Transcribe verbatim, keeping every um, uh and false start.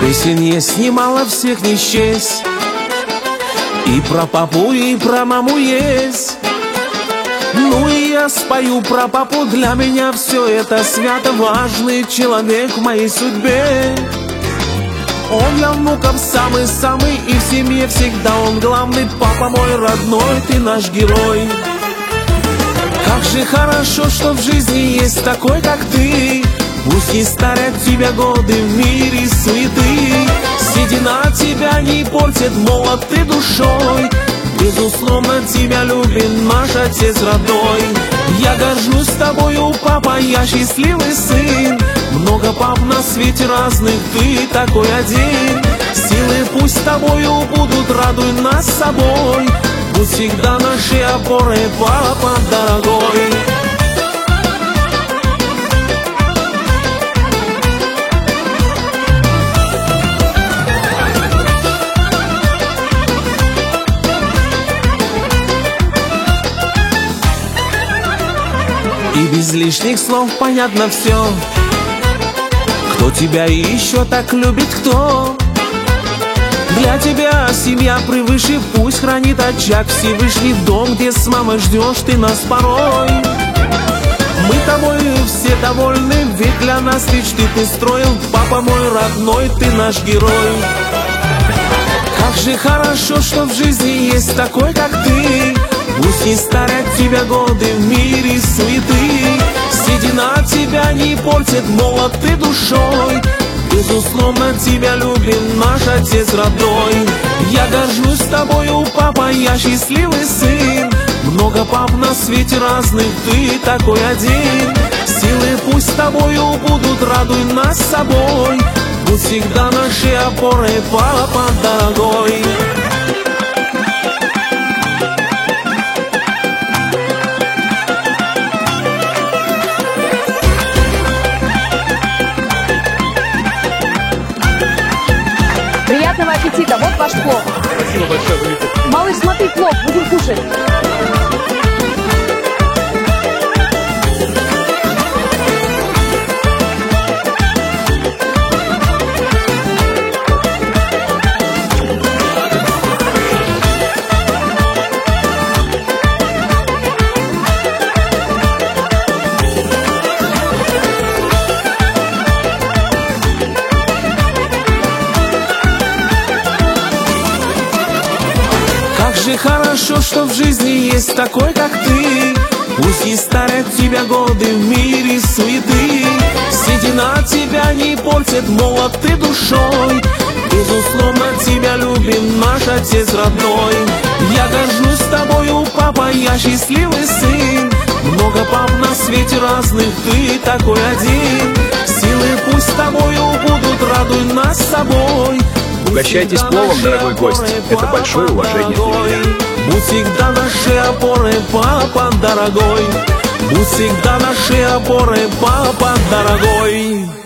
Песен есть немало, всех не счесть. И про папу, и про маму есть. Ну и я спою про папу, для меня все это свято. Важный человек в моей судьбе. Он для внуков самый-самый, и в семье всегда он главный. Папа мой родной, ты наш герой. Как же хорошо, что в жизни есть такой, как ты. Пусть не старят тебя годы в мире суеты. Седина тебя не портит, молод ты душой. Безусловно, тебя любит наш отец родной. Я горжусь тобою, папа, я счастливый сын. Много пап на свете разных, ты такой один. Силы пусть с тобою будут, радуй нас собой. Будь всегда нашей опорой, папа дорогой. И без лишних слов понятно все. Кто тебя еще так любит, кто? Для тебя семья превыше, пусть хранит очаг Всевышний дом, где с мамой ждешь ты нас порой. Мы тобой все довольны, ведь для нас мечты ты строил. Папа мой родной, ты наш герой. Как же хорошо, что в жизни есть такой, как ты. Пусть не старят тебя годы в мире суеты. Седина тебя не портит, молод ты душой. Безусловно, тебя любит наш отец родной. Я горжусь тобою, папа, я счастливый сын. Много пап на свете разных, ты такой один. Силы пусть с тобою будут, радуй нас собой. Будь всегда нашей опорой, папа дорогой. Приятного аппетита, вот ваш плов. Спасибо большое, Валентин. Малыш, смотри, плов, будем кушать. Как же хорошо, что в жизни есть такой, как ты. Пусть не старят тебя годы в мире суеты. Седина тебя не портит, молод ты душой. Безусловно, тебя любит наш отец родной. Я горжусь тобою, папа, я счастливый сын. Много пап на свете разных, ты такой один. Силы пусть с тобою будут, радуй нас собой. Угощайтесь пловом, дорогой гость. Это большое уважение для меня. Будь всегда нашей опорой, папа дорогой. Будь всегда нашей опорой, папа дорогой.